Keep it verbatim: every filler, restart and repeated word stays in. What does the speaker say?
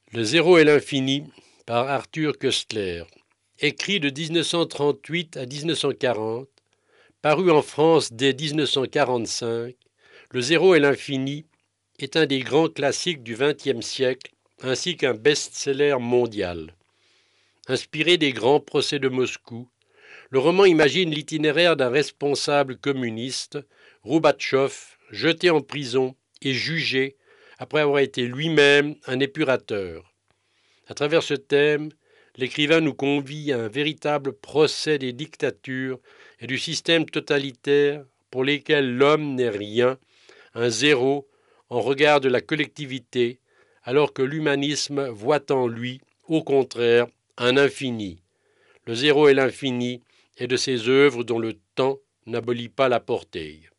Le zéro et l'infini par Arthur Koestler. Écrit de dix-neuf cent trente-huit à dix-neuf cent quarante, paru en France dès dix-neuf cent quarante-cinq, Le zéro et l'infini est un des grands classiques du vingtième siècle ainsi qu'un best-seller mondial. Inspiré des grands procès de Moscou, le roman imagine l'itinéraire d'un responsable communiste, Roubatchov, jeté en prison et jugé après avoir été lui-même un épurateur. À travers ce thème, l'écrivain nous convie à un véritable procès des dictatures et du système totalitaire pour lesquels l'homme n'est rien, un zéro en regard de la collectivité, alors que l'humanisme voit en lui, au contraire, un infini. Le zéro et l'infini est de ces œuvres dont le temps n'abolit pas la portée.